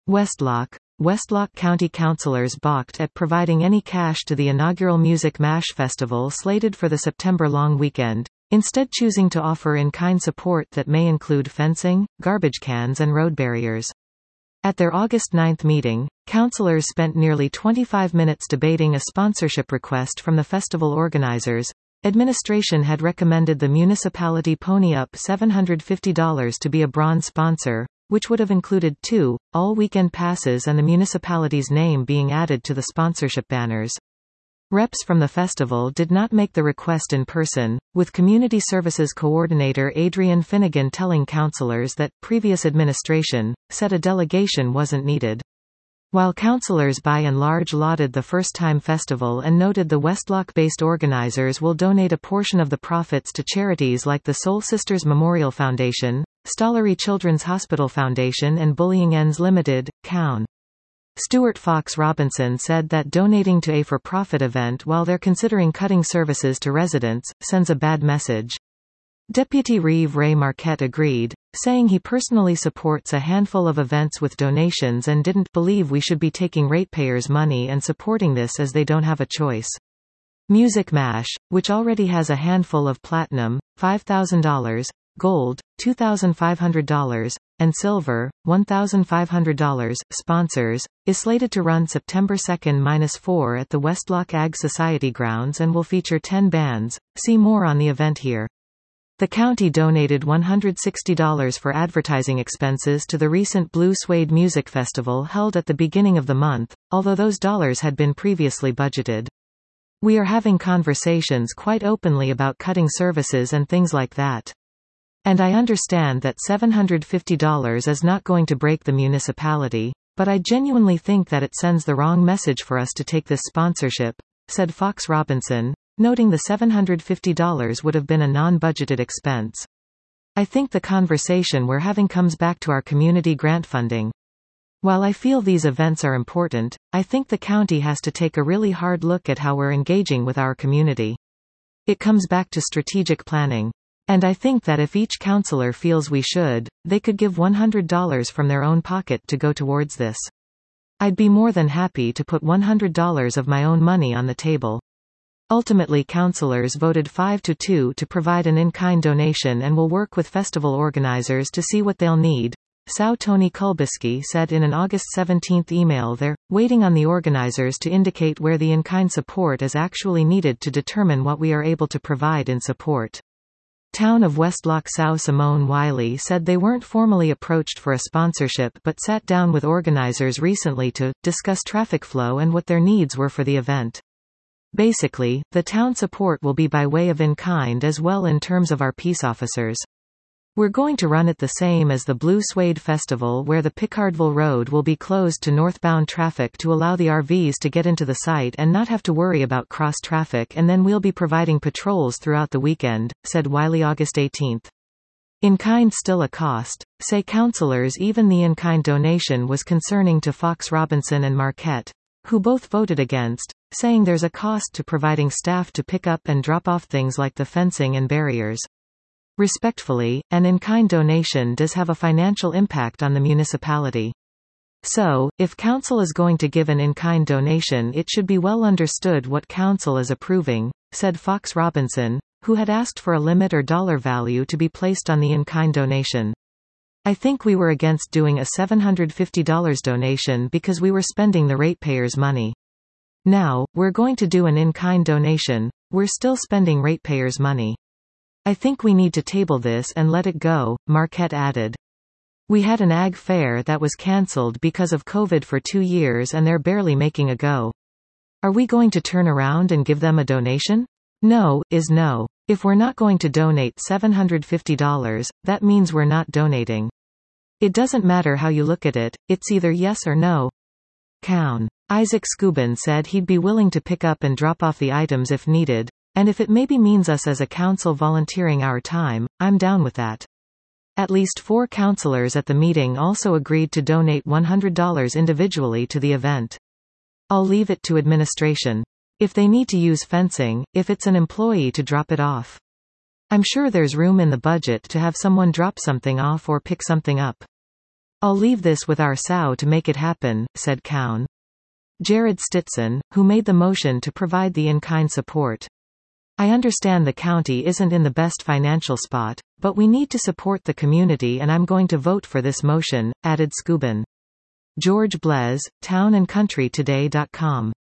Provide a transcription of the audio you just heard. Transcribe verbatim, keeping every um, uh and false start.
Westlock. Westlock County councilors balked at providing any cash to the inaugural Music Mash Festival slated for the September long weekend, instead choosing to offer in-kind support that may include fencing, garbage cans and road barriers. At their August ninth meeting, councilors spent nearly twenty-five minutes debating a sponsorship request from the festival organizers. Administration had recommended the municipality pony up seven hundred fifty dollars to be a bronze sponsor, which would have included two all-weekend passes and the municipality's name being added to the sponsorship banners. Reps from the festival did not make the request in person, with Community Services Coordinator Adrian Finnegan telling councilors that previous administration said a delegation wasn't needed. While councilors by and large lauded the first-time festival and noted the Westlock-based organizers will donate a portion of the profits to charities like the Soul Sisters Memorial Foundation, Stollery Children's Hospital Foundation and Bullying Ends Limited, Cown. Stuart Fox Robinson said that donating to a for-profit event while they're considering cutting services to residents, sends a bad message. Deputy Reeve Ray Marquette agreed, saying he personally supports a handful of events with donations and didn't believe we should be taking ratepayers' money and supporting this as they don't have a choice. Music Mash, which already has a handful of platinum, five thousand dollars, gold, two thousand five hundred dollars, and silver, one thousand five hundred dollars, sponsors, is slated to run September second to fourth at the Westlock Ag Society grounds and will feature ten bands. See more on the event here. The county donated one hundred sixty dollars for advertising expenses to the recent Blue Suede Music Festival held at the beginning of the month, although those dollars had been previously budgeted. We are having conversations quite openly about cutting services and things like that. And I understand that seven hundred fifty dollars is not going to break the municipality, but I genuinely think that it sends the wrong message for us to take this sponsorship, said Fox Robinson, noting the seven hundred fifty dollars would have been a non-budgeted expense. I think the conversation we're having comes back to our community grant funding. While I feel these events are important, I think the county has to take a really hard look at how we're engaging with our community. It comes back to strategic planning. And I think that if each councillor feels we should, they could give one hundred dollars from their own pocket to go towards this. I'd be more than happy to put one hundred dollars of my own money on the table. Ultimately, councillors voted five to two to provide an in-kind donation and will work with festival organizers to see what they'll need. Sau Tony Kulbisky said in an August seventeenth email they're waiting on the organizers to indicate where the in-kind support is actually needed to determine what we are able to provide in support. Town of Westlock Sau Simone Wiley said they weren't formally approached for a sponsorship but sat down with organizers recently to discuss traffic flow and what their needs were for the event. Basically, the town support will be by way of in-kind as well in terms of our peace officers. We're going to run it the same as the Blue Suede Festival where the Picardville Road will be closed to northbound traffic to allow the R Vs to get into the site and not have to worry about cross traffic, and then we'll be providing patrols throughout the weekend, said Wiley August eighteenth. In-kind still a cost, say councillors. Even the in-kind donation was concerning to Fox Robinson and Marquette, who both voted against, saying there's a cost to providing staff to pick up and drop off things like the fencing and barriers. Respectfully, an in-kind donation does have a financial impact on the municipality. So, if council is going to give an in-kind donation, it should be well understood what council is approving, said Fox Robinson, who had asked for a limit or dollar value to be placed on the in-kind donation. I think we were against doing a seven hundred fifty dollars donation because we were spending the ratepayers' money. Now, we're going to do an in-kind donation, we're still spending ratepayers' money. I think we need to table this and let it go, Marquette added. We had an ag fair that was cancelled because of COVID for two years and they're barely making a go. Are we going to turn around and give them a donation? No, is no. If we're not going to donate seven hundred fifty dollars, that means we're not donating. It doesn't matter how you look at it, it's either yes or no. Cown. Isaac Scubin said he'd be willing to pick up and drop off the items if needed. And if it maybe means us as a council volunteering our time, I'm down with that. At least four councillors at the meeting also agreed to donate one hundred dollars individually to the event. I'll leave it to administration. If they need to use fencing, if it's an employee to drop it off. I'm sure there's room in the budget to have someone drop something off or pick something up. "I'll leave this with our S A U to make it happen," said Cowan. Jared Stitson, who made the motion to provide the in-kind support. "I understand the county isn't in the best financial spot, but we need to support the community and I'm going to vote for this motion," added Scubin. George Blez, town and country today dot com.